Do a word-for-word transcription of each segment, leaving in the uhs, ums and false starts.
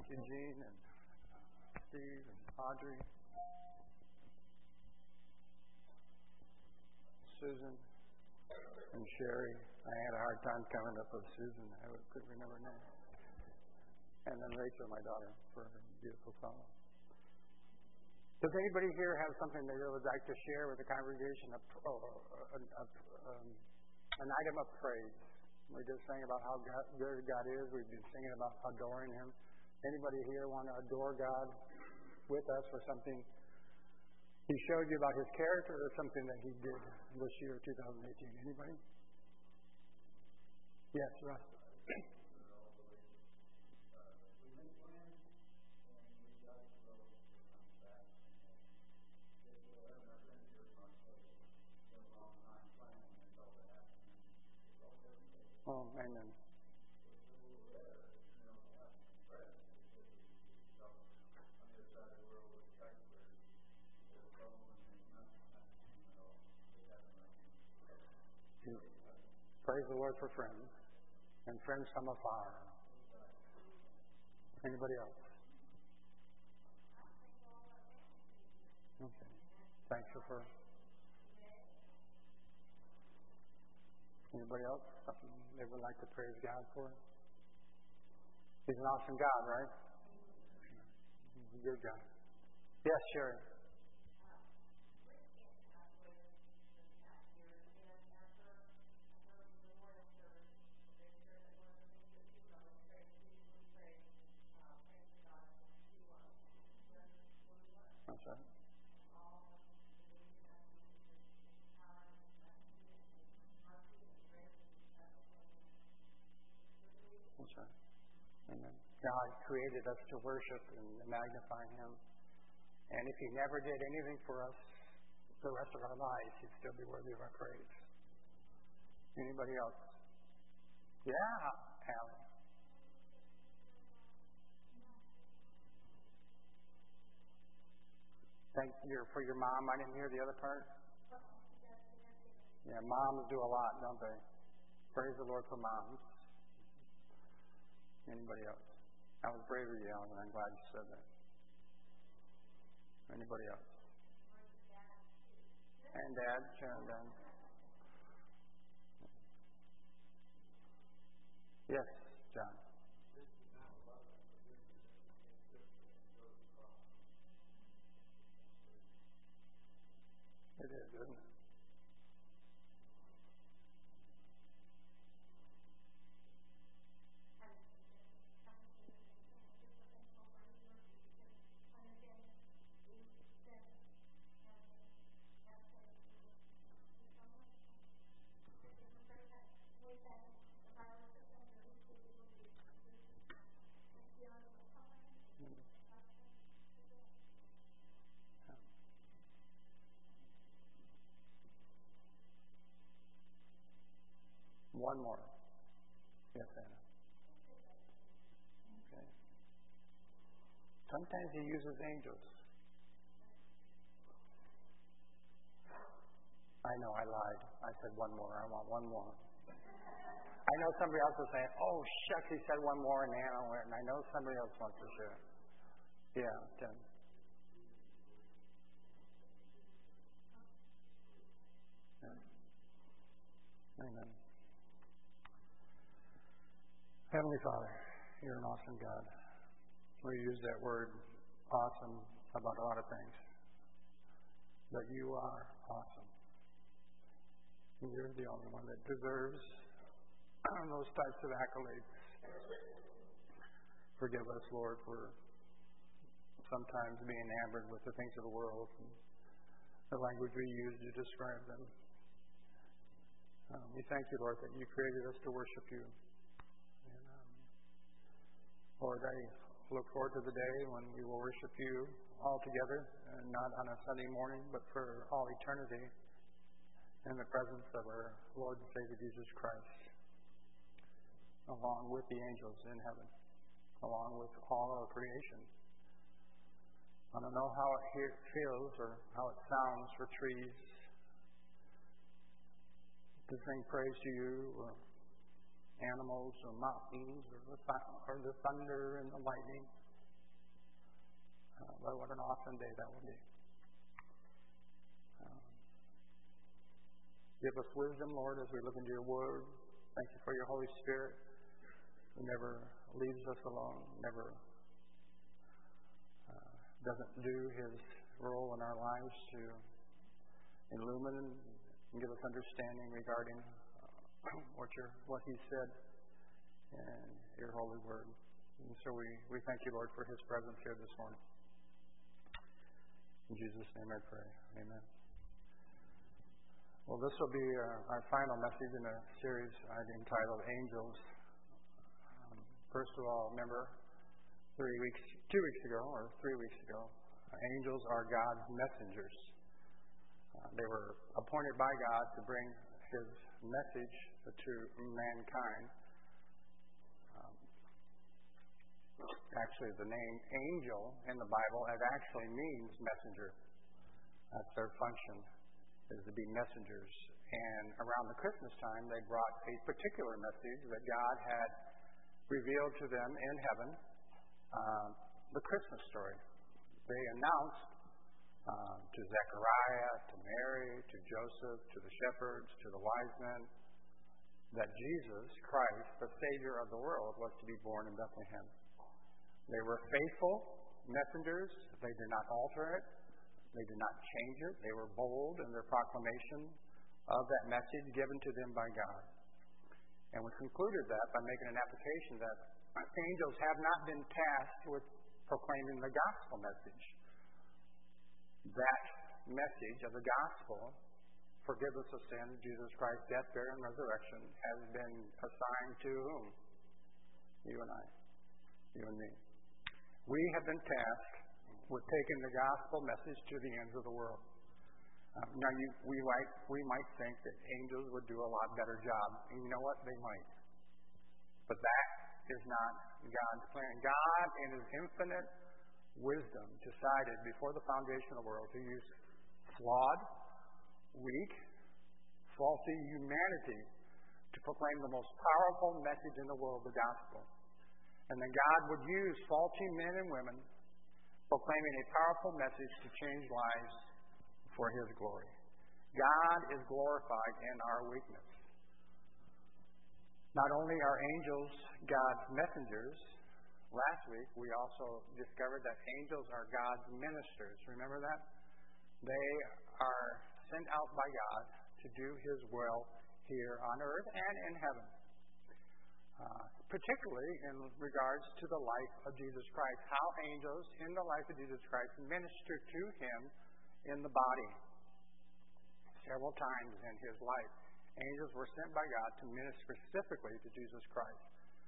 Thank you, Gene and Steve and Audrey, Susan and Sherry. I had a hard time coming up with Susan. I couldn't remember her name. And then Rachel, my daughter, for her beautiful song. Does anybody here have something they would like to share with the congregation? A, oh, a, a, um, an item of praise. We just sang about how God, good God is. We've been singing about adoring Him. Anybody here want to adore God with us for something He showed you about His character or something that He did this year, two thousand eighteen? Anybody? Yes, Russ. Oh, amen. Praise the Lord for friends, and friends from afar. Anybody else? Okay. Thanks for. Anybody else? Something they would like to praise God for? He's an awesome God, right? He's a good God. Yes, Sherry. That's right. That's right. Amen. God created us to worship and magnify Him. And if He never did anything for us the rest of our lives, He'd still be worthy of our praise. Anybody else? Yeah, Alan. Thank you for your mom. I didn't hear the other part. Yeah, moms do a lot, don't they? Praise the Lord for moms. Anybody else? I was brave of you, Alan, and I'm glad you said that. Anybody else? And Dad, Sharon, Dad. Yes, John. It is, isn't it? One more. Yes, Anna. Okay. Sometimes He uses angels. I know, I lied. I said one more. I want one more. I know somebody else is saying, oh, shucks, he said one more, and Anna went, and I know somebody else wants to share. Yeah, Tim. Yeah. Amen. Heavenly Father, You're an awesome God. We use that word awesome about a lot of things. But You are awesome. You're the only one that deserves those types of accolades. Forgive us, Lord, for sometimes being enamored with the things of the world and the language we use to describe them. Um, we thank You, Lord, that You created us to worship You. And, um, Lord, I look forward to the day when we will worship You all together, and not on a Sunday morning, but for all eternity, in the presence of our Lord and Savior Jesus Christ, along with the angels in heaven, along with all our creation. I don't know how it he- feels or how it sounds for trees to sing praise to You, or animals or mountains or the, th- or the thunder and the lightning. Uh, but what an awesome day that will be. Um, give us wisdom, Lord, as we look into your word. Thank you for your Holy Spirit, who never leaves us alone, never uh, doesn't do his role in our lives to illumine and give us understanding regarding uh, what your what he said in your holy word. And so we, we thank you, Lord, for his presence here this morning. In Jesus' name I pray. Amen. Well, this will be uh, our final message in a series I've entitled Angels. Um, first of all, remember three weeks, two weeks ago, or three weeks ago, uh, angels are God's messengers. Uh, they were appointed by God to bring his message to mankind. Um, actually, the name angel in the Bible, it actually means messenger. That's their function, is to be messengers. And around the Christmas time, they brought a particular message that God had revealed to them in heaven, uh, the Christmas story. They announced uh, to Zechariah, to Mary, to Joseph, to the shepherds, to the wise men, that Jesus Christ, the Savior of the world, was to be born in Bethlehem. They were faithful messengers. They did not alter it. They did not change it. They were bold in their proclamation of that message given to them by God. And we concluded that by making an application that angels have not been tasked with proclaiming the gospel message. That message of the gospel, forgiveness of sin, Jesus Christ's death, burial, and resurrection, has been assigned to whom? You and I. You and me. We have been tasked with taking the gospel message to the ends of the world. Um, now, you, we might we might think that angels would do a lot better job. And you know what? They might. But that is not God's plan. God, in his infinite wisdom, decided before the foundation of the world to use flawed, weak, faulty humanity to proclaim the most powerful message in the world, the gospel. And then God would use faulty men and women proclaiming a powerful message to change lives for his glory. God is glorified in our weakness. Not only are angels God's messengers, last week we also discovered that angels are God's ministers. Remember that? They are sent out by God to do his will here on earth and in heaven. Uh, particularly in regards to the life of Jesus Christ, how angels in the life of Jesus Christ minister to him in the body. Several times in his life, angels were sent by God to minister specifically to Jesus Christ,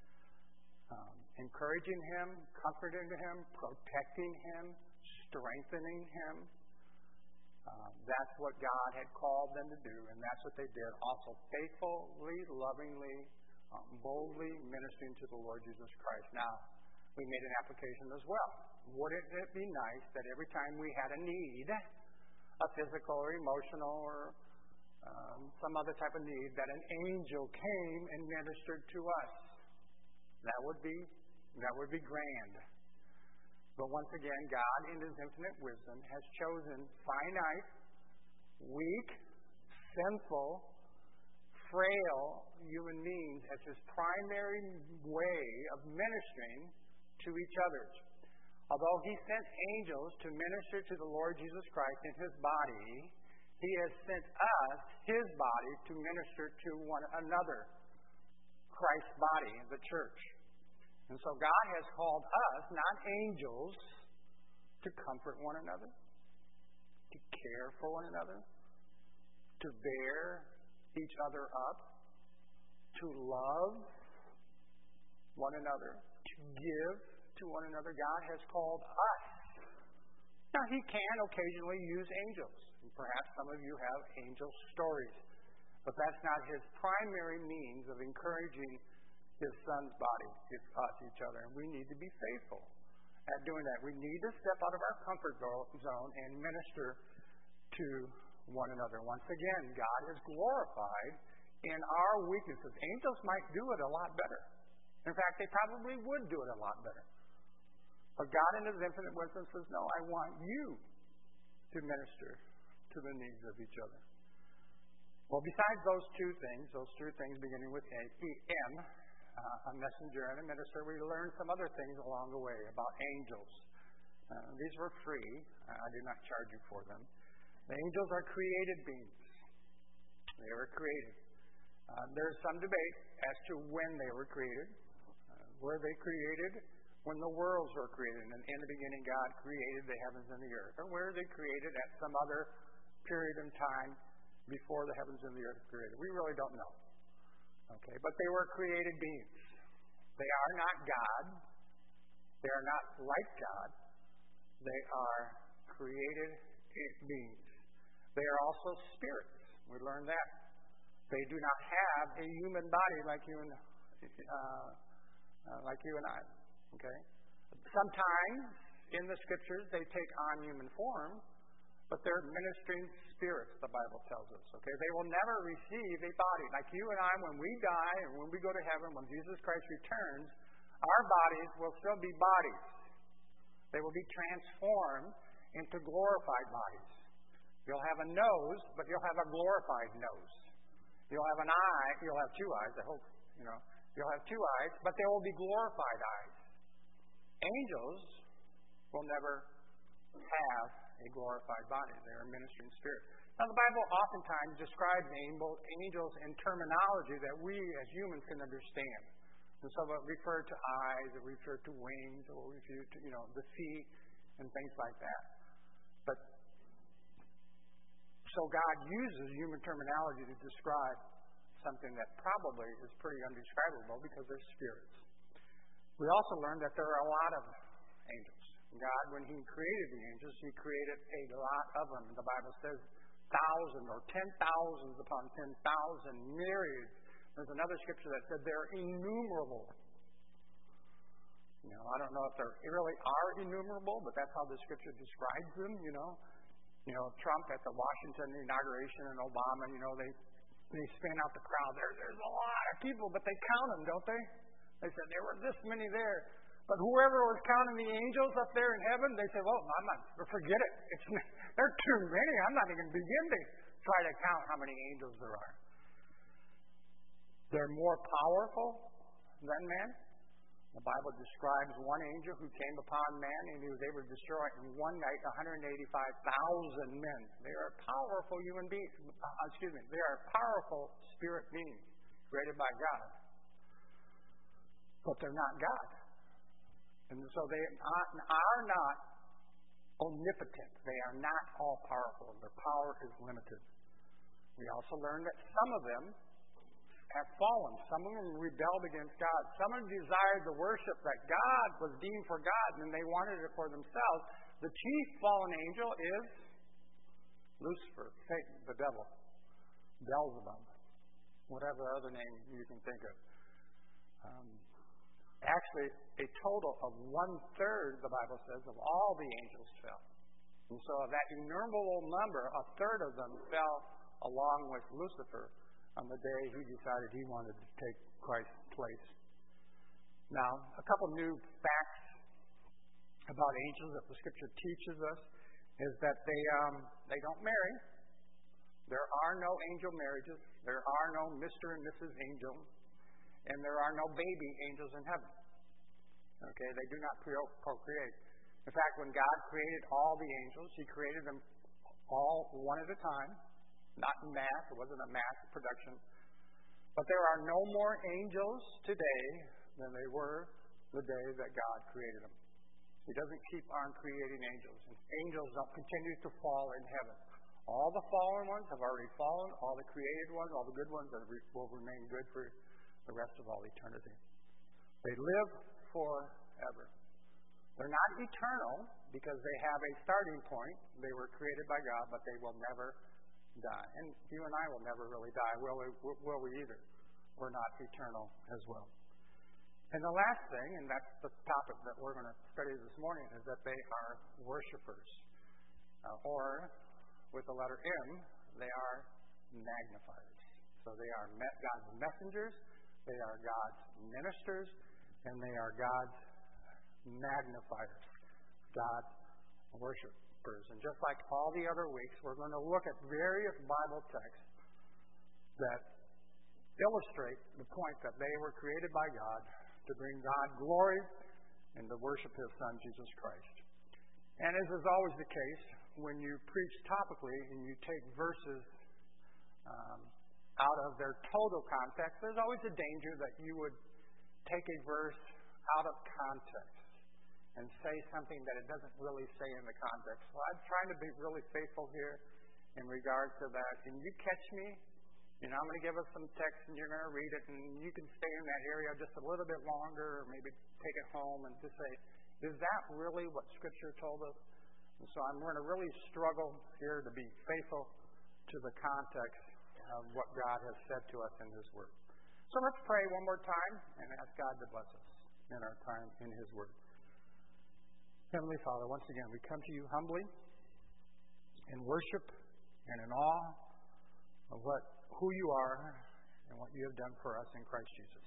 um, encouraging him, comforting him, protecting him, strengthening him. Uh, that's what God had called them to do, and that's what they did. Also, faithfully, lovingly, Um, boldly ministering to the Lord Jesus Christ. Now, we made an application as well. Wouldn't it be nice that every time we had a need, a physical or emotional or um, some other type of need, that an angel came and ministered to us? That would be that would be grand. But once again, God, in his infinite wisdom, has chosen finite, weak, sinful, frail human beings as his primary way of ministering to each other. Although he sent angels to minister to the Lord Jesus Christ in his body, he has sent us, his body, to minister to one another, Christ's body, the church. And so God has called us, not angels, to comfort one another, to care for one another, to bear each other up, to love one another, to give to one another. God has called us. Now, he can occasionally use angels. And perhaps some of you have angel stories. But that's not his primary means of encouraging his son's body, his, us, each other. And we need to be faithful at doing that. We need to step out of our comfort zone and minister to one another. Once again, God is glorified in our weaknesses. Angels might do it a lot better. In fact, they probably would do it a lot better. But God in His infinite wisdom says, no, I want you to minister to the needs of each other. Well, besides those two things, those two things beginning with M, uh, a messenger and a minister, we learned some other things along the way about angels. Uh, these were free. Uh, I did not charge you for them. The angels are created beings. They were created. Uh, there's some debate as to when they were created. Uh, were they created when the worlds were created? And in the beginning, God created the heavens and the earth. Or were they created at some other period in time before the heavens and the earth were created? We really don't know. Okay, but they were created beings. They are not God. They are not like God. They are created beings. They are also spirits. We learned that. They do not have a human body like you and uh, uh, like you and I. Okay. Sometimes in the scriptures they take on human form, but they're ministering spirits. The Bible tells us. Okay. They will never receive a body like you and I. When we die and when we go to heaven, when Jesus Christ returns, our bodies will still be bodies. They will be transformed into glorified bodies. You'll have a nose, but you'll have a glorified nose. You'll have an eye. You'll have two eyes. I hope, you know. You'll have two eyes, but they will be glorified eyes. Angels will never have a glorified body. They are ministering spirits. Now, the Bible oftentimes describes angels in terminology that we as humans can understand. And so it refer to eyes, it refer to wings, or refer to, you know, the feet and things like that. But so God uses human terminology to describe something that probably is pretty undescribable because they're spirits. We also learned that there are a lot of angels. God, when He created the angels, He created a lot of them. The Bible says thousands or ten thousands upon ten thousand, myriads. There's another scripture that said they're innumerable. You know, I don't know if they really are innumerable, but that's how the scripture describes them, you know. You know, Trump at the Washington inauguration and Obama, you know, they they span out the crowd. There, there's a lot of people, but they count them, don't they? They said there were this many there. But whoever was counting the angels up there in heaven, they said, well, I'm not, forget it. It's, there are too many. I'm not even begin to try to count how many angels there are. They're more powerful than man. The Bible describes one angel who came upon man and he was able to destroy in one night one hundred eighty-five thousand men. They are powerful human beings. Uh, excuse me. They are powerful spirit beings created by God. But they're not God. And so they are not omnipotent. They are not all powerful. Their power is limited. We also learned that some of them have fallen. Some of them rebelled against God. Some of them desired the worship that God was deemed for God, and they wanted it for themselves. The chief fallen angel is Lucifer, Satan, the devil, Beelzebub, whatever other name you can think of. Um, actually, a total of one-third, the Bible says, of all the angels fell. And so of that innumerable number, a third of them fell along with Lucifer on the day he decided he wanted to take Christ's place. Now, a couple new facts about angels that the Scripture teaches us is that they um, they don't marry. There are no angel marriages. There are no Mister and Missus Angel. And there are no baby angels in heaven. Okay, they do not procreate. In fact, when God created all the angels, He created them all one at a time. Not in mass. It wasn't a mass production. But there are no more angels today than they were the day that God created them. He doesn't keep on creating angels. And angels don't continue to fall in heaven. All the fallen ones have already fallen. All the created ones, all the good ones will remain good for the rest of all eternity. They live forever. They're not eternal because they have a starting point. They were created by God, but they will never die. And you and I will never really die, will we, will we either? We're not eternal as well. And the last thing, and that's the topic that we're going to study this morning, is that they are worshipers. Uh, or, with the letter M, they are magnifiers. So they are God's messengers, they are God's ministers, and they are God's magnifiers, God's worshipers. And just like all the other weeks, we're going to look at various Bible texts that illustrate the point that they were created by God to bring God glory and to worship His Son, Jesus Christ. And as is always the case, when you preach topically and you take verses um, out of their total context, there's always a danger that you would take a verse out of context and say something that it doesn't really say in the context. So I'm trying to be really faithful here in regards to that. And you catch me, you know, I'm going to give us some text and you're going to read it, and you can stay in that area just a little bit longer, or maybe take it home and just say, is that really what Scripture told us? And so I'm going to really struggle here to be faithful to the context of what God has said to us in His Word. So let's pray one more time and ask God to bless us in our time in His Word. Heavenly Father, once again, we come to you humbly in worship and in awe of what, who you are and what you have done for us in Christ Jesus.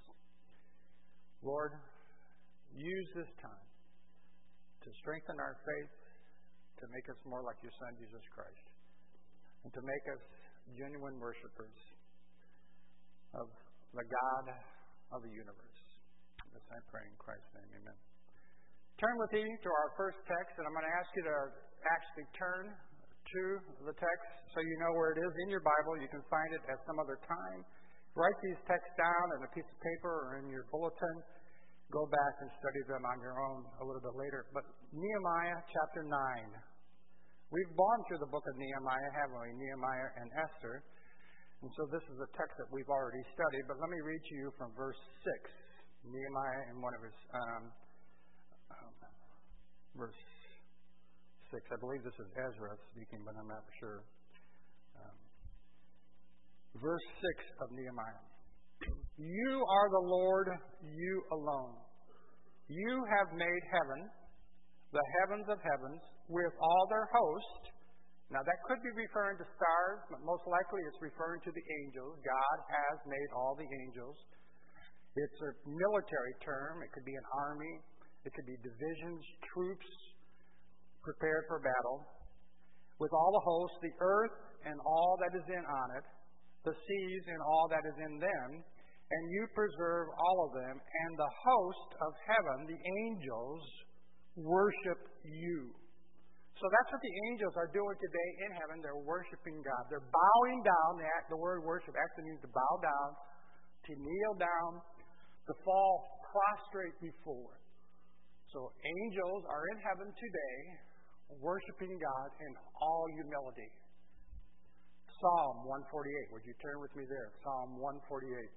Lord, use this time to strengthen our faith, to make us more like your Son, Jesus Christ, and to make us genuine worshipers of the God of the universe. This I pray in Christ's name. Amen. Turn with me to our first text, and I'm going to ask you to actually turn to the text so you know where it is in your Bible. You can find it at some other time. Write these texts down on a piece of paper or in your bulletin. Go back and study them on your own a little bit later. But Nehemiah chapter nine. We've gone through the book of Nehemiah, haven't we? Nehemiah and Esther. And so this is a text that we've already studied. But let me read to you from verse six. Nehemiah in one of his, um, um, verse six. I believe this is Ezra speaking, but I'm not sure. Um, verse six of Nehemiah. You are the Lord, you alone. You have made heaven, the heavens of heavens, with all their host. Now that could be referring to stars, but most likely it's referring to the angels. God has made all the angels. It's a military term. It could be an army. It could be divisions, troops prepared for battle. With all the hosts, the earth and all that is in on it, the seas and all that is in them, and you preserve all of them, and the host of heaven, the angels, worship you. So that's what the angels are doing today in heaven. They're worshiping God. They're bowing down. The, act, the word worship actually means to bow down, to kneel down, to fall prostrate before. So angels are in heaven today, worshiping God in all humility. Psalm one forty-eight. Would you turn with me there? Psalm one forty-eight.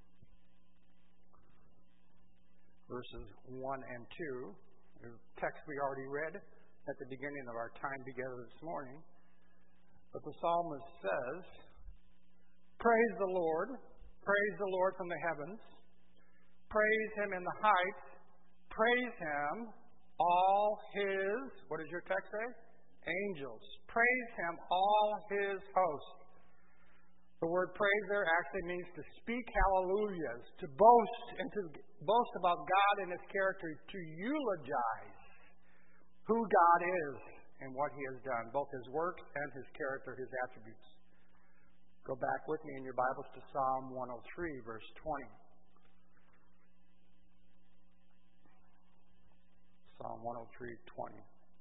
Verses one and two. The text we already read at the beginning of our time together this morning. But the psalmist says, praise the Lord. Praise the Lord from the heavens. Praise Him in the heights. Praise Him, all His, what does your text say? Angels. Praise Him, all His hosts. The word praise there actually means to speak hallelujahs, to boast and to boast about God and His character, to eulogize who God is and what He has done, both His works and His character, His attributes. Go back with me in your Bibles to Psalm one oh three, verse twenty. Psalm one oh three, twenty.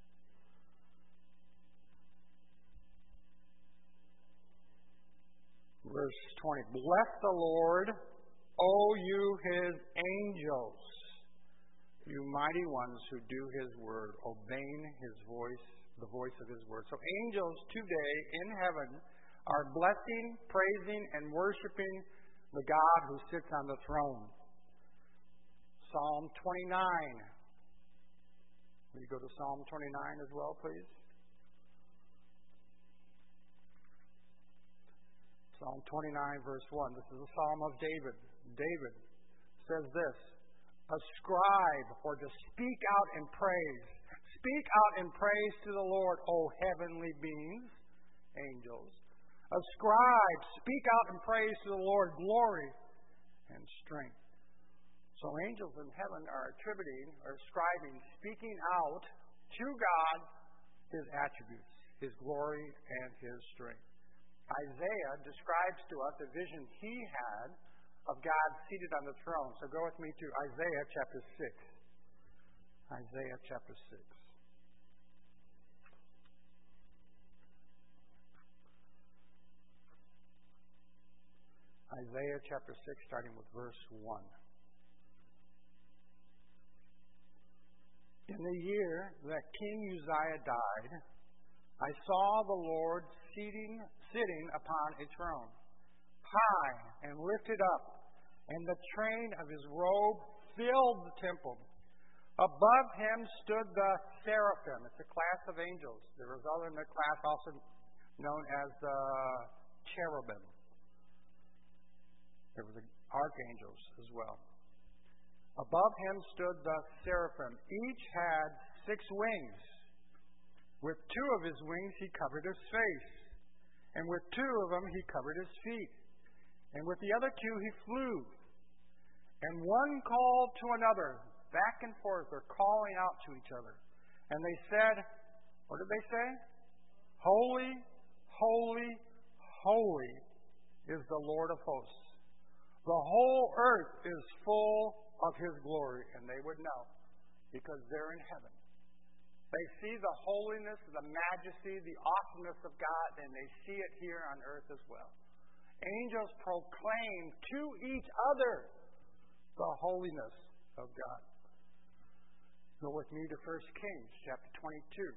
Verse twenty. Bless the Lord, O you His angels, you mighty ones who do His word, obeying His voice, the voice of His word. So angels today in heaven are blessing, praising, and worshiping the God who sits on the throne. Psalm twenty-nine. Will you go to Psalm twenty-nine as well, please? Psalm twenty-nine, verse one. This is a psalm of David. David says this, ascribe or to speak out in praise. Speak out in praise to the Lord, O heavenly beings, angels. Ascribe, speak out in praise to the Lord, glory and strength. So angels in heaven are attributing or ascribing, speaking out to God His attributes, His glory, and His strength. Isaiah describes to us a vision he had of God seated on the throne. So go with me to Isaiah chapter six. Isaiah chapter six. Isaiah chapter six, starting with verse one. In the year that King Uzziah died, I saw the Lord seating, sitting upon a throne, high and lifted up, and the train of his robe filled the temple. Above him stood the seraphim. It's a class of angels. There was other in the class also known as the cherubim. There were the archangels as well. Above him stood the seraphim. Each had six wings. With two of his wings he covered his face, and with two of them he covered his feet, and with the other two he flew. And one called to another, back and forth, or calling out to each other. And they said, what did they say? Holy, holy, holy is the Lord of hosts. The whole earth is full of His glory. And they would know, because they're in heaven. They see the holiness, the majesty, the awesomeness of God, and they see it here on earth as well. Angels proclaim to each other the holiness of God. Go with me to First Kings chapter twenty-two.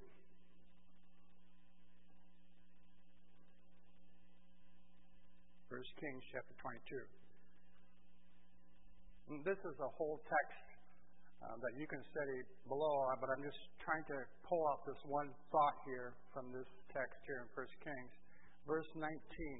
First Kings chapter twenty-two. And this is a whole text uh, that you can study below, but I'm just trying to pull out this one thought here from this text here in First Kings. Verse nineteen.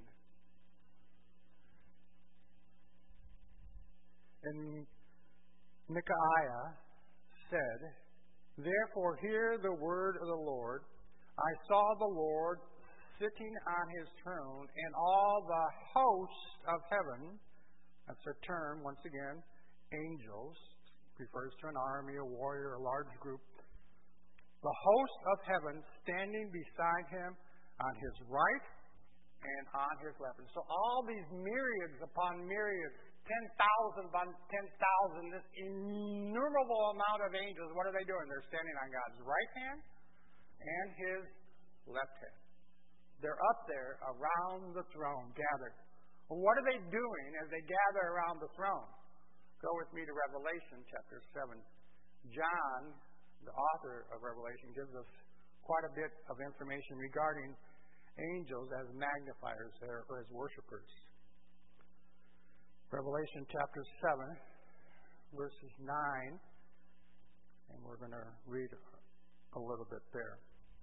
And Micaiah said, therefore hear the word of the Lord. I saw the Lord sitting on His throne, and all the hosts of heaven, that's a term, once again, angels, refers to an army, a warrior, a large group. The host of heaven standing beside Him on His right and on His left. And so all these myriads upon myriads, ten thousand upon ten thousand, this innumerable amount of angels, what are they doing? They're standing on God's right hand and His left hand. They're up there around the throne, gathered. Well, what are they doing as they gather around the throne? Go with me to Revelation chapter seven. John, the author of Revelation, gives us quite a bit of information regarding angels as magnifiers or as worshipers. Revelation chapter seven, verses nine, and we're going to read a little bit there.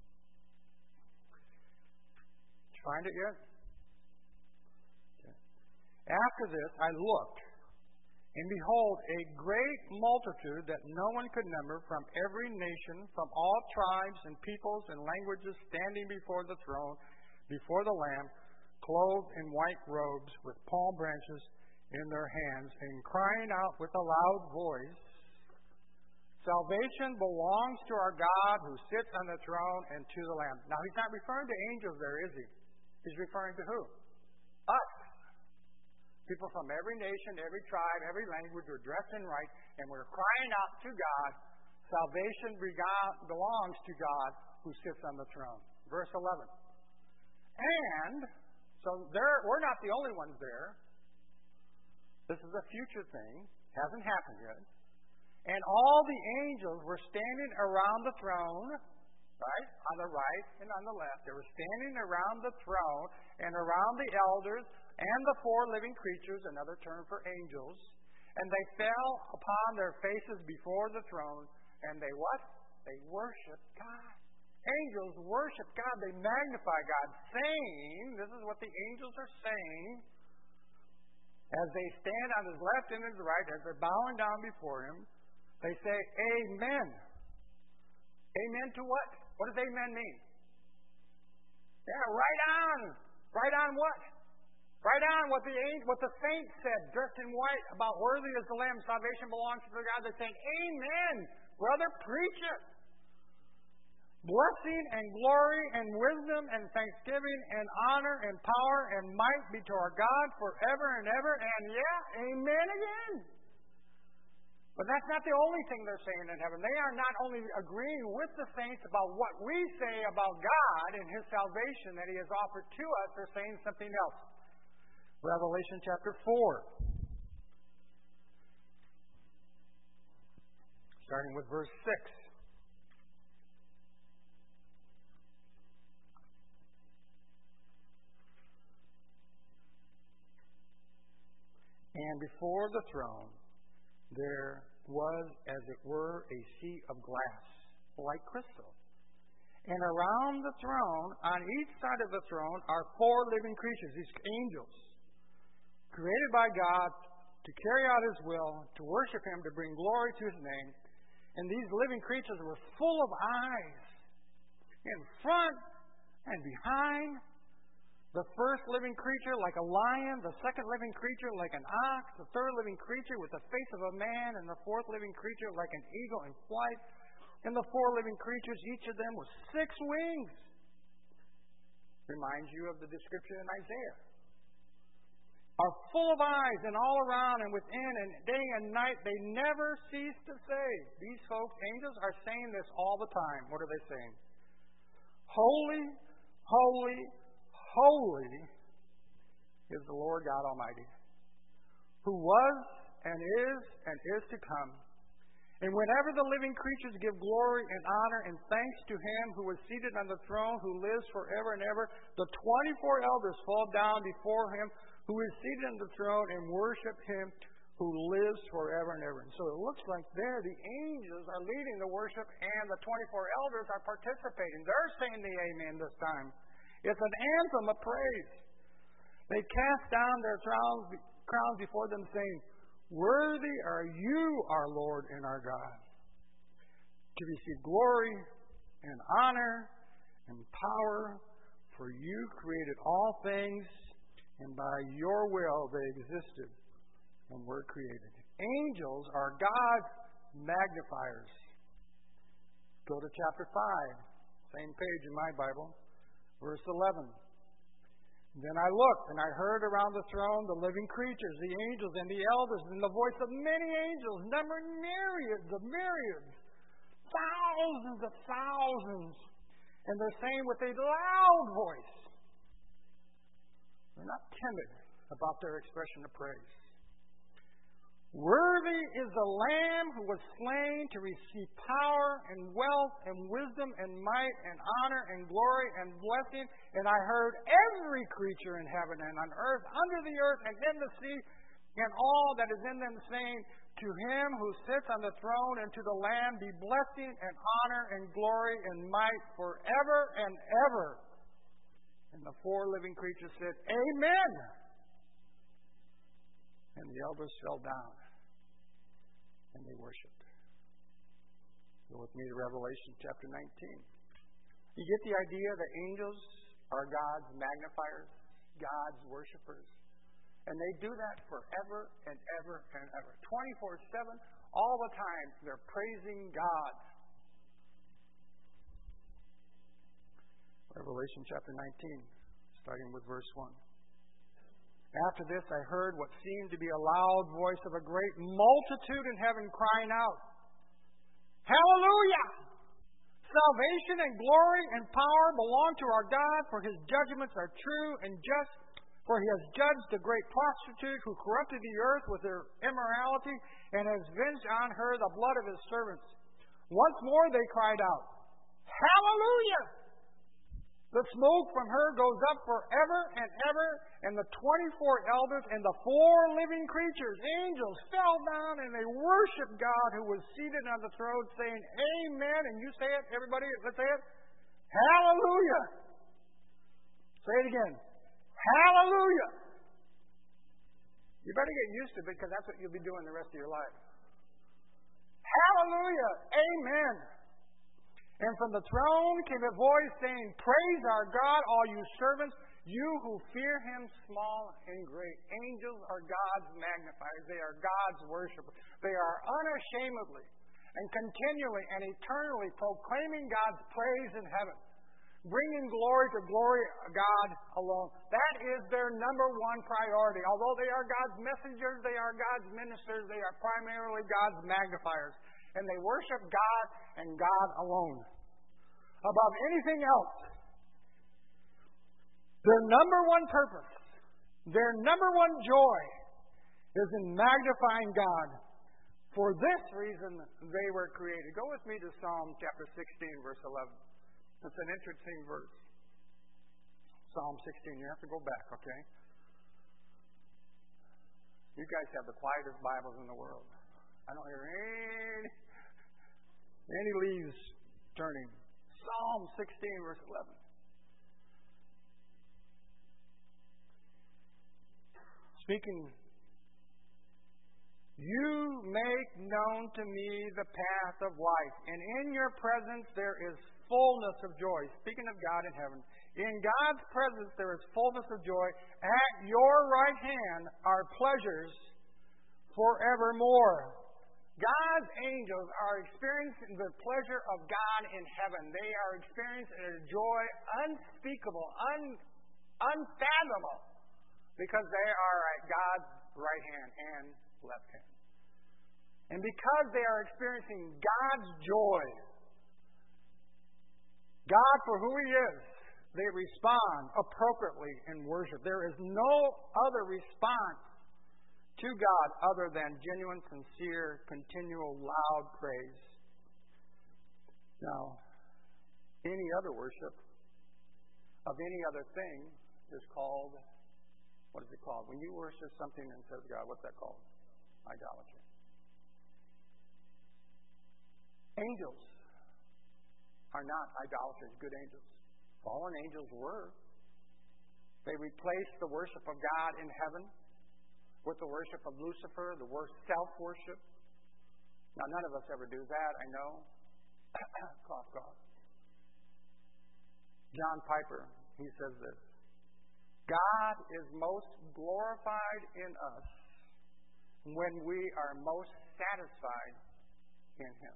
Did you find it yet? Okay. After this I looked, and behold, a great multitude that no one could number, from every nation, from all tribes and peoples and languages, standing before the throne, before the Lamb, clothed in white robes, with palm branches in their hands, and crying out with a loud voice, salvation belongs to our God who sits on the throne and to the Lamb. Now, He's not referring to angels there, is He? He's referring to who? Us. People from every nation, every tribe, every language are dressed in white, and we're crying out to God, salvation belongs to God who sits on the throne. Verse eleven. And, so there, we're not the only ones there. This is a future thing. Hasn't happened yet. And all the angels were standing around the throne, right? On the right and on the left. They were standing around the throne and around the elders and the four living creatures, another term for angels. And they fell upon their faces before the throne. And they what? They worshiped God. Angels worship God. They magnify God, saying, this is what the angels are saying, as they stand on His left and His right, as they're bowing down before Him, they say, Amen. Amen to what? What does amen mean? Yeah, right on. Right on what? Write down what the what the saints said, dressed in white, about worthy is the Lamb. Salvation belongs to God. They're saying, Amen. Brother, preach it. Blessing and glory and wisdom and thanksgiving and honor and power and might be to our God forever and ever. And yeah, amen again. But that's not the only thing they're saying in heaven. They are not only agreeing with the saints about what we say about God and His salvation that He has offered to us, they're saying something else. Revelation chapter four. Starting with verse six. And before the throne there was, as it were, a sea of glass, like crystal. And around the throne, on each side of the throne, are four living creatures, these angels, created by God to carry out His will, to worship Him, to bring glory to His name. And these living creatures were full of eyes, in front and behind. The first living creature like a lion, the second living creature like an ox, the third living creature with the face of a man, and the fourth living creature like an eagle in flight. And the four living creatures, each of them with six wings. Reminds you of the description in Isaiah. Are full of eyes and all around and within, and day and night they never cease to say. These folks, angels, are saying this all the time. What are they saying? Holy, holy, holy is the Lord God Almighty, who was and is and is to come. And whenever the living creatures give glory and honor and thanks to Him who is seated on the throne, who lives forever and ever, the twenty-four elders fall down before Him who is seated on the throne and worship Him who lives forever and ever. And so it looks like there the angels are leading the worship and the twenty-four elders are participating. They're saying the amen this time. It's an anthem of praise. They cast down their crowns, crowns before them, saying, Worthy are you, our Lord and our God, to receive glory and honor and power, for you created all things, and by your will they existed and were created. Angels are God's magnifiers. Go to chapter five, same page in my Bible. Verse eleven. Then I looked, and I heard around the throne the living creatures, the angels, and the elders, and the voice of many angels, numbering myriads of myriads, thousands of thousands. And they're saying with a loud voice, they're not timid about their expression of praise. Worthy is the Lamb who was slain to receive power and wealth and wisdom and might and honor and glory and blessing. And I heard every creature in heaven and on earth, under the earth and in the sea, and all that is in them, saying, To Him who sits on the throne and to the Lamb be blessing and honor and glory and might forever and ever. And the four living creatures said, Amen. And the elders fell down, and they worshipped. Go with me to Revelation chapter nineteen. You get the idea that angels are God's magnifiers, God's worshipers. And they do that forever and ever and ever. twenty-four seven, all the time, they're praising God. Revelation chapter nineteen, starting with verse one. After this, I heard what seemed to be a loud voice of a great multitude in heaven crying out, Hallelujah! Salvation and glory and power belong to our God, for His judgments are true and just. For He has judged the great prostitute who corrupted the earth with her immorality and has avenged on her the blood of His servants. Once more they cried out, Hallelujah! The smoke from her goes up forever and ever, and the twenty-four elders and the four living creatures, angels, fell down and they worshiped God who was seated on the throne, saying, Amen. And you say it, everybody, let's say it. Hallelujah. Say it again. Hallelujah. You better get used to it because that's what you'll be doing the rest of your life. Hallelujah. Amen. And from the throne came a voice saying, Praise our God, all you servants, You who fear him, small and great. Angels are God's magnifiers. They are God's worshipers. They are unashamedly and continually and eternally proclaiming God's praise in heaven, bringing glory to glory God alone. That is their number one priority. Although they are God's messengers, they are God's ministers, they are primarily God's magnifiers. And they worship God and God alone above anything else. Their number one purpose, their number one joy is in magnifying God. For this reason they were created. Go with me to Psalm chapter sixteen, verse eleven. It's an interesting verse. Psalm sixteen. You have to go back, okay? You guys have the quietest Bibles in the world. I don't hear any, any leaves turning. Psalm sixteen, verse eleven. Speaking, you make known to me the path of life, and in your presence there is fullness of joy. Speaking of God in heaven, in God's presence there is fullness of joy. At your right hand are pleasures forevermore. God's angels are experiencing the pleasure of God in heaven. They are experiencing a joy unspeakable, un, unfathomable, because they are at God's right hand and left hand. And because they are experiencing God's joy, God for who He is, they respond appropriately in worship. There is no other response to God other than genuine, sincere, continual, loud praise. Now, any other worship of any other thing is called, what is it called? When you worship something and says God, what's that called? Idolatry. Angels are not idolaters, good angels. Fallen angels were. They replaced the worship of God in heaven with the worship of Lucifer, the worst self-worship. Now, none of us ever do that, I know. Cough, cough. John Piper, he says this: God is most glorified in us when we are most satisfied in Him.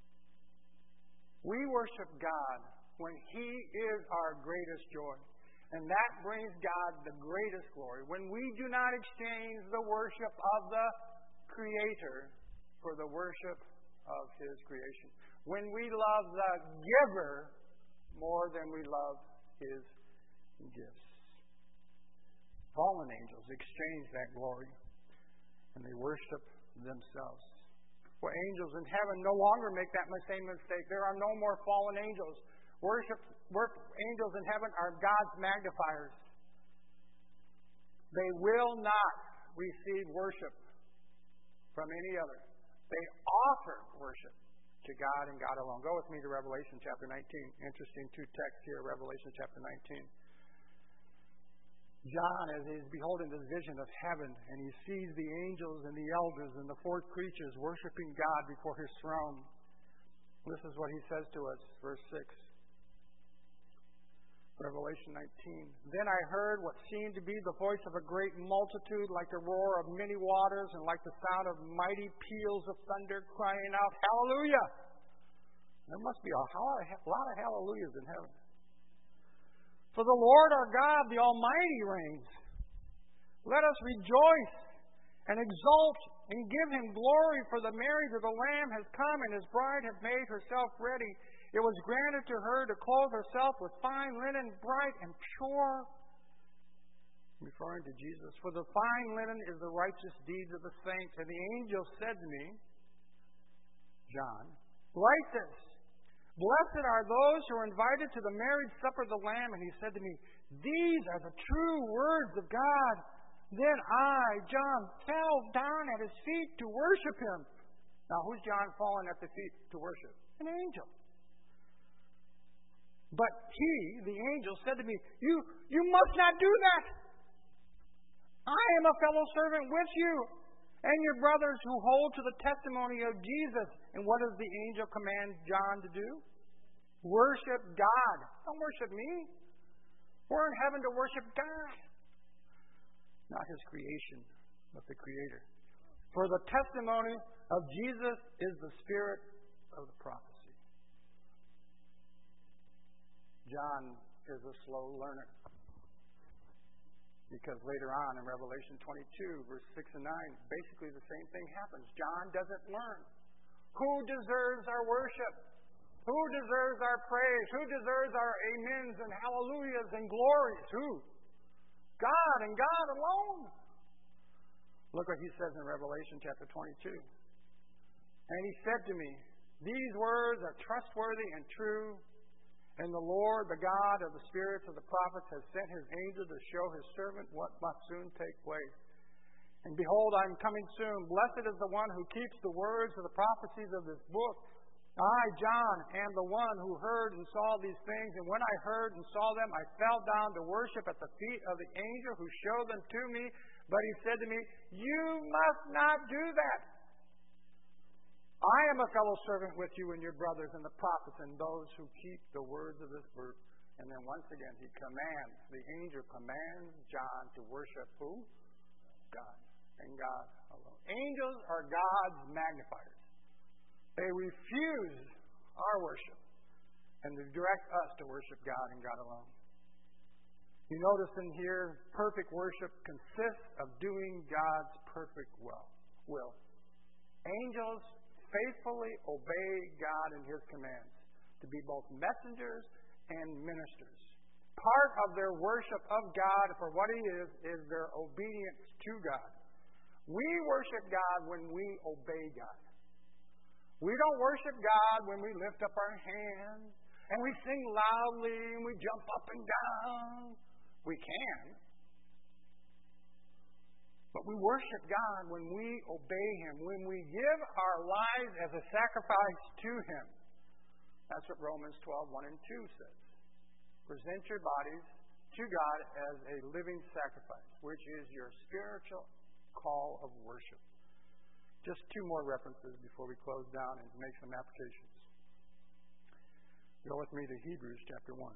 We worship God when He is our greatest joy. And that brings God the greatest glory. When we do not exchange the worship of the Creator for the worship of His creation. When we love the giver more than we love His gifts. Fallen angels exchange that glory and they worship themselves. Well, angels in heaven no longer make that same mistake. There are no more fallen angels. Worship, work, angels in heaven are God's magnifiers. They will not receive worship from any other. They offer worship to God and God alone. Go with me to Revelation chapter nineteen. Interesting two texts here, Revelation chapter nineteen. John, as he's beholding this vision of heaven, and he sees the angels and the elders and the four creatures worshiping God before His throne. This is what he says to us, verse six. Revelation nineteen. Then I heard what seemed to be the voice of a great multitude, like the roar of many waters, and like the sound of mighty peals of thunder, crying out, Hallelujah! There must be a lot of hallelujahs in heaven. For the Lord our God, the Almighty, reigns. Let us rejoice and exult and give Him glory, for the marriage of the Lamb has come, and His bride hath made herself ready. It was granted to her to clothe herself with fine linen, bright and pure. Referring to Jesus. For the fine linen is the righteous deeds of the saints. And the angel said to me, John, write this. Blessed are those who are invited to the marriage supper of the Lamb. And he said to me, these are the true words of God. Then I, John, fell down at His feet to worship Him. Now, who's John falling at the feet to worship? An angel. But he, the angel, said to me, You, you must not do that. I am a fellow servant with you and your brothers who hold to the testimony of Jesus. And what does the angel command John to do? Worship God. Don't worship me. We're in heaven to worship God, not His creation, but the Creator. For the testimony of Jesus is the spirit of the prophecy. John is a slow learner, because later on in Revelation twenty-two, verse six and nine, basically the same thing happens. John doesn't learn. Who deserves our worship? Who deserves our praise? Who deserves our amens and hallelujahs and glories? Who? God and God alone. Look what he says in Revelation chapter twenty-two. And he said to me, these words are trustworthy and true, and the Lord, the God of the spirits of the prophets, has sent his angel to show his servant what must soon take place. And behold, I am coming soon. Blessed is the one who keeps the words of the prophecies of this book. I, John, am the one who heard and saw these things. And when I heard and saw them, I fell down to worship at the feet of the angel who showed them to me. But he said to me, you must not do that. I am a fellow servant with you and your brothers and the prophets and those who keep the words of this book. And then once again, he commands, the angel commands John to worship who? God and God alone. Angels are God's magnifiers. They refuse our worship and they direct us to worship God and God alone. You notice in here, perfect worship consists of doing God's perfect will. will. Angels faithfully obey God and His commands to be both messengers and ministers. Part of their worship of God for what He is, is their obedience to God. We worship God when we obey God. We don't worship God when we lift up our hands and we sing loudly and we jump up and down. We can. But we worship God when we obey Him, when we give our lives as a sacrifice to Him. That's what Romans twelve, one and two says. Present your bodies to God as a living sacrifice, which is your spiritual call of worship. Just two more references before we close down and make some applications. Go with me to Hebrews chapter one.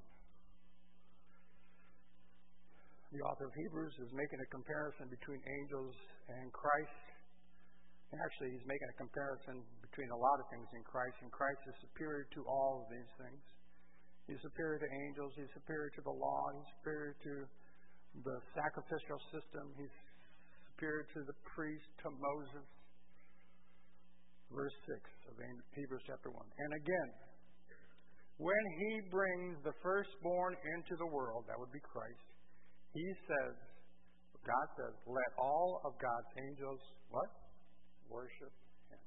The author of Hebrews is making a comparison between angels and Christ. And actually, he's making a comparison between a lot of things in Christ. And Christ is superior to all of these things. He's superior to angels. He's superior to the law. He's superior to the sacrificial system. He's superior to the priest, to Moses. Verse six of Hebrews chapter one. And again, when He brings the firstborn into the world, that would be Christ, He says, God says, let all of God's angels, what? Worship Him.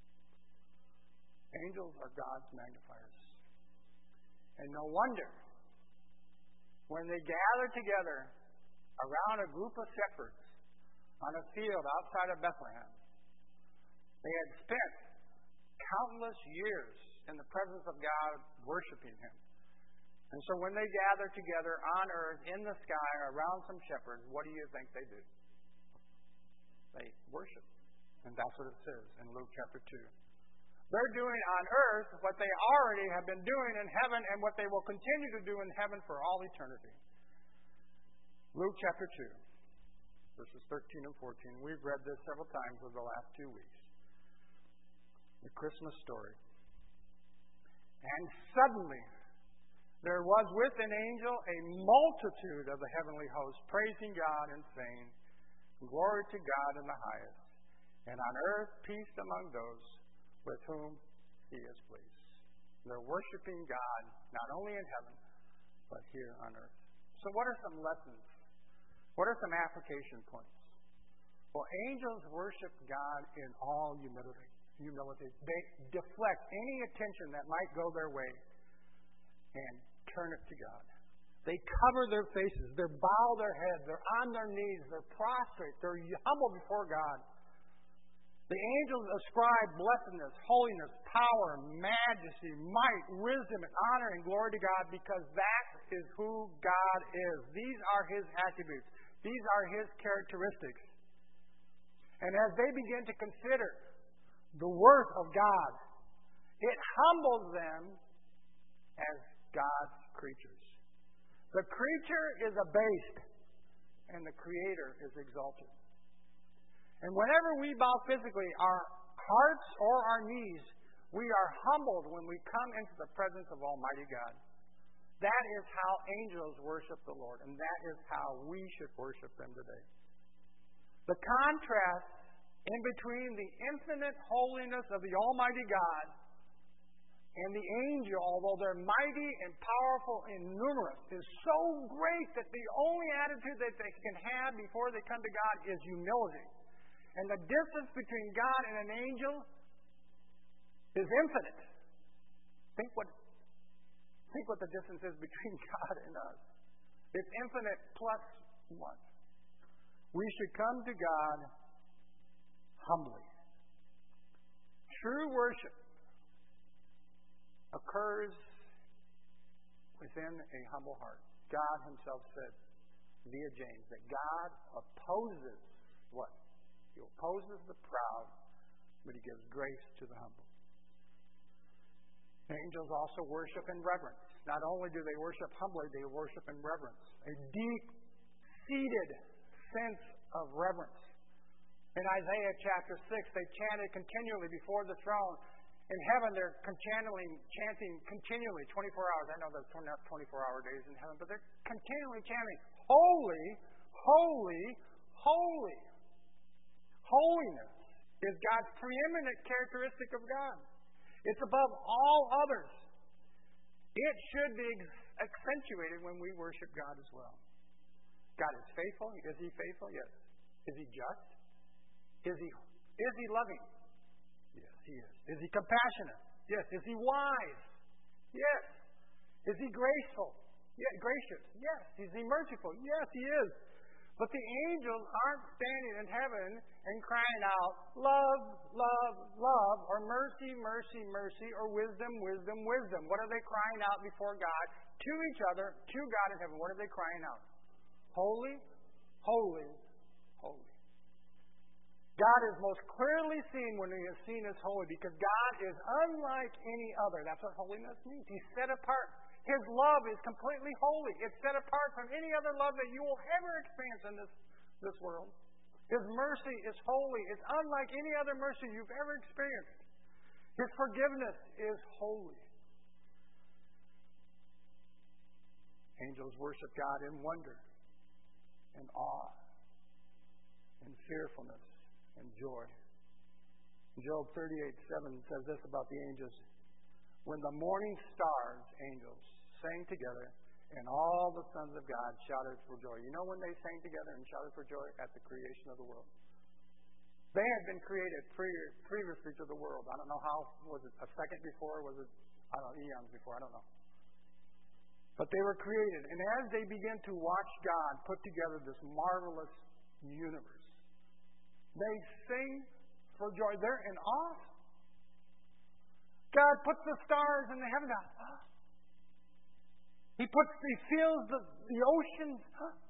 Angels are God's magnifiers. And no wonder, when they gather together around a group of shepherds on a field outside of Bethlehem, they had spent countless years in the presence of God worshiping Him. And so when they gather together on earth, in the sky, around some shepherds, what do you think they do? They worship. And that's what it says in Luke chapter two. They're doing on earth what they already have been doing in heaven and what they will continue to do in heaven for all eternity. Luke chapter two, verses thirteen and fourteen. We've read this several times over the last two weeks. The Christmas story. And suddenly, there was with an angel a multitude of the heavenly host, praising God and saying, glory to God in the highest, and on earth peace among those with whom He is pleased. They're worshiping God not only in heaven, but here on earth. So what are some lessons? What are some application points? Well, angels worship God in all humility. Humility. They deflect any attention that might go their way and turn it to God. They cover their faces. They bow their heads. They're on their knees. They're prostrate. They're humble before God. The angels ascribe blessedness, holiness, power, majesty, might, wisdom, and honor and glory to God because that is who God is. These are His attributes. These are His characteristics. And as they begin to consider the worth of God, it humbles them as God's creatures. The creature is abased, and the Creator is exalted. And whenever we bow physically, our hearts or our knees, we are humbled when we come into the presence of Almighty God. That is how angels worship the Lord, and that is how we should worship them today. The contrast in between the infinite holiness of the Almighty God and the angel, although they're mighty and powerful and numerous, is so great that the only attitude that they can have before they come to God is humility. And the distance between God and an angel is infinite. Think what, think what the distance is between God and us. It's infinite plus one. We should come to God humbly. True worship occurs within a humble heart. God Himself said via James that God opposes what? He opposes the proud, but He gives grace to the humble. Angels also worship in reverence. Not only do they worship humbly, they worship in reverence. A deep-seated sense of reverence. In Isaiah chapter six, they chanted continually before the throne. In heaven, they're continually chanting continually, twenty-four hours. I know there's not twenty-four hour days in heaven, but they're continually chanting, holy, holy, holy. Holiness is God's preeminent characteristic of God. It's above all others. It should be accentuated when we worship God as well. God is faithful. Is He faithful? Yes. Is He just? Is He, is he loving? Yes, He is. Is He compassionate? Yes. Is He wise? Yes. Is He graceful? Yeah, gracious? Yes. Is He merciful? Yes, He is. But the angels aren't standing in heaven and crying out, love, love, love, or mercy, mercy, mercy, or wisdom, wisdom, wisdom. What are they crying out before God? To each other, to God in heaven. What are they crying out? Holy, holy, holy. God is most clearly seen when He is seen as holy because God is unlike any other. That's what holiness means. He's set apart. His love is completely holy. It's set apart from any other love that you will ever experience in this, this world. His mercy is holy. It's unlike any other mercy you've ever experienced. His forgiveness is holy. Angels worship God in wonder and awe and fearfulness and joy. Job thirty-eight seven says this about the angels. When the morning stars, angels, sang together, and all the sons of God shouted for joy. You know when they sang together and shouted for joy? At the creation of the world. They had been created pre- previously to the world. I don't know how, was it a second before? Was it, I don't know, eons before? I don't know. But they were created. And as they began to watch God put together this marvelous universe, they sing for joy. They're in awe. God puts the stars in the heaven. He puts, He fills the, the oceans.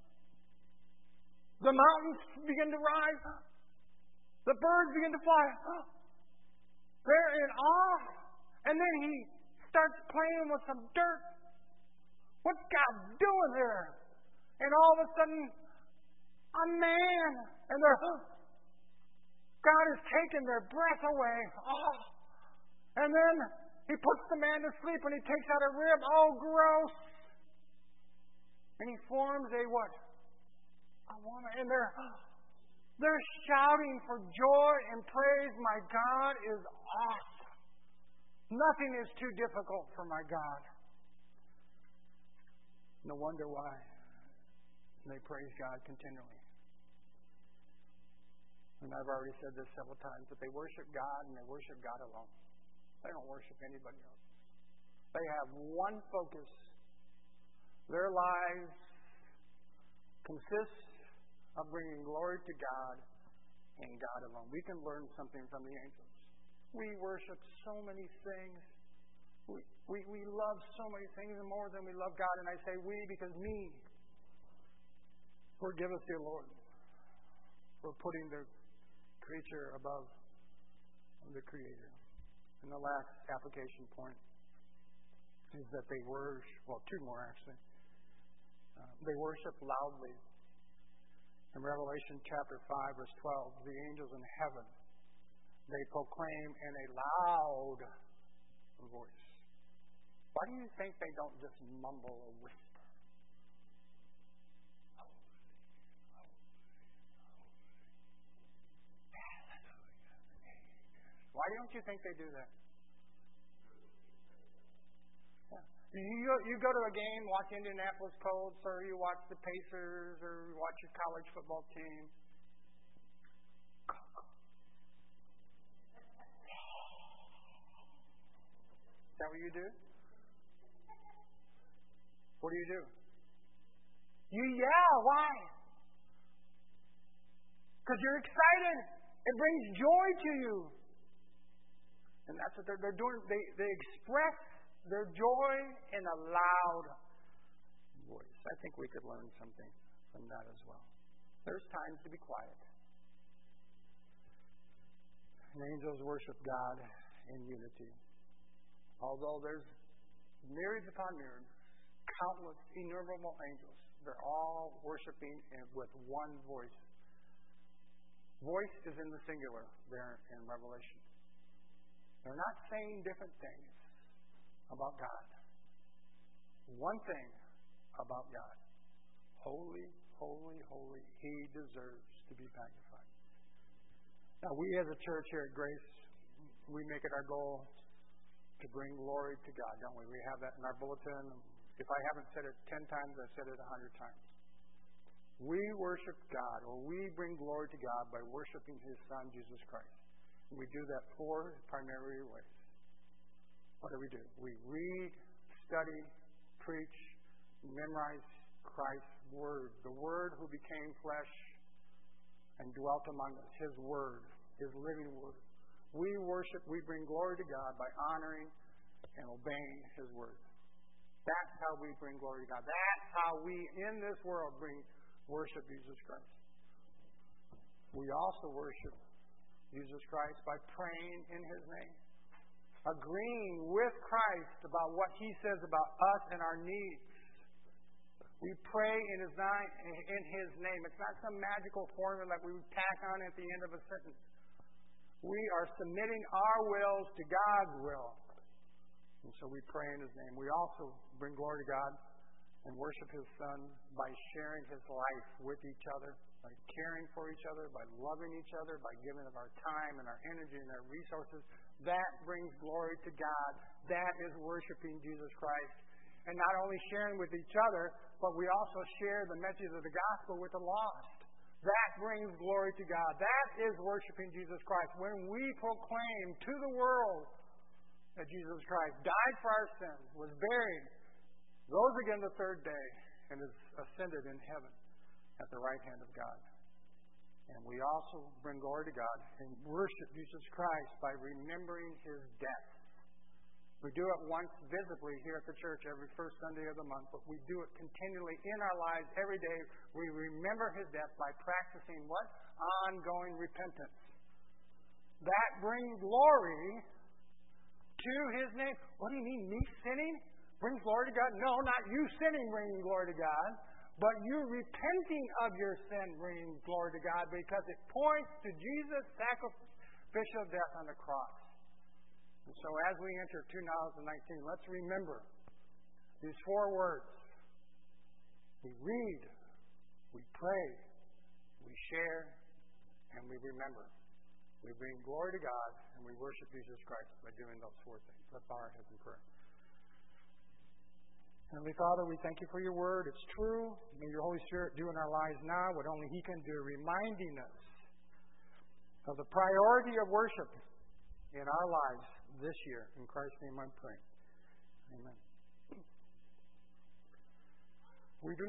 The mountains begin to rise. The birds begin to fly. They're in awe. And then He starts playing with some dirt. What's God doing there? And all of a sudden, a man. And they're, God has taken their breath away. Oh. And then He puts the man to sleep and He takes out a rib. Oh, gross. And He forms a what? A woman. And they're, they're shouting for joy and praise. My God is awesome. Nothing is too difficult for my God. No wonder why they praise God continually. And I've already said this several times, but they worship God and they worship God alone. They don't worship anybody else. They have one focus. Their lives consist of bringing glory to God and God alone. We can learn something from the angels. We worship so many things. We, we, we love so many things more than we love God. And I say we because me. Forgive us, dear Lord, for putting the creature above the Creator. And the last application point is that they worship, well, two more actually. Uh, they worship loudly. In Revelation chapter five, verse twelve, the angels in heaven, they proclaim in a loud voice. Why do you think they don't just mumble or whisper? Why don't you think they do that? Yeah. You go, you go to a game, watch Indianapolis Colts, or you watch the Pacers, or you watch your college football team. Is that what you do? What do you do? You yell. Why? Because you're excited. It brings joy to you. And that's what they're, they're doing. They, they express their joy in a loud voice. I think we could learn something from that as well. There's times to be quiet. And angels worship God in unity. Although there's myriads upon myriads, countless, innumerable angels, they're all worshiping in, with one voice. Voice is in the singular there in Revelation. They're not saying different things about God. One thing about God. Holy, holy, holy. He deserves to be magnified. Now, we as a church here at Grace, we make it our goal to bring glory to God, don't we? We have that in our bulletin. If I haven't said it ten times, I've said it a hundred times. We worship God, or we bring glory to God by worshiping His Son, Jesus Christ. We do that four primary ways. What do we do? We read, study, preach, memorize Christ's Word. The Word who became flesh and dwelt among us. His Word. His living Word. We worship, we bring glory to God by honoring and obeying His Word. That's how we bring glory to God. That's how we, in this world, bring worship Jesus Christ. We also worship Jesus Christ by praying in His name. Agreeing with Christ about what He says about us and our needs. We pray in His name. In His name. It's not some magical formula that we tack on at the end of a sentence. We are submitting our wills to God's will. And so we pray in His name. We also bring glory to God and worship His Son by sharing His life with each other, by caring for each other, by loving each other, by giving of our time and our energy and our resources. That brings glory to God. That is worshiping Jesus Christ. And not only sharing with each other, but we also share the message of the gospel with the lost. That brings glory to God. That is worshiping Jesus Christ. When we proclaim to the world that Jesus Christ died for our sins, was buried, rose again the third day, and is ascended in heaven at the right hand of God. And we also bring glory to God and worship Jesus Christ by remembering His death. We do it once visibly here at the church every first Sunday of the month, but we do it continually in our lives every day. We remember His death by practicing what? Ongoing repentance. That brings glory to His name. What do you mean, me sinning brings glory to God? No, not you sinning bringing glory to God, but you repenting of your sin bringing glory to God, because it points to Jesus' sacrificial death on the cross. And so as we enter two thousand nineteen, let's remember these four words. We read, we pray, we share, and we remember. We bring glory to God, and we worship Jesus Christ by doing those four things. Let's bow our heads in prayer. Heavenly Father, we thank You for Your Word. It's true. May Your Holy Spirit do in our lives now what only He can do, reminding us of the priority of worship in our lives this year. In Christ's name I pray. Amen. We do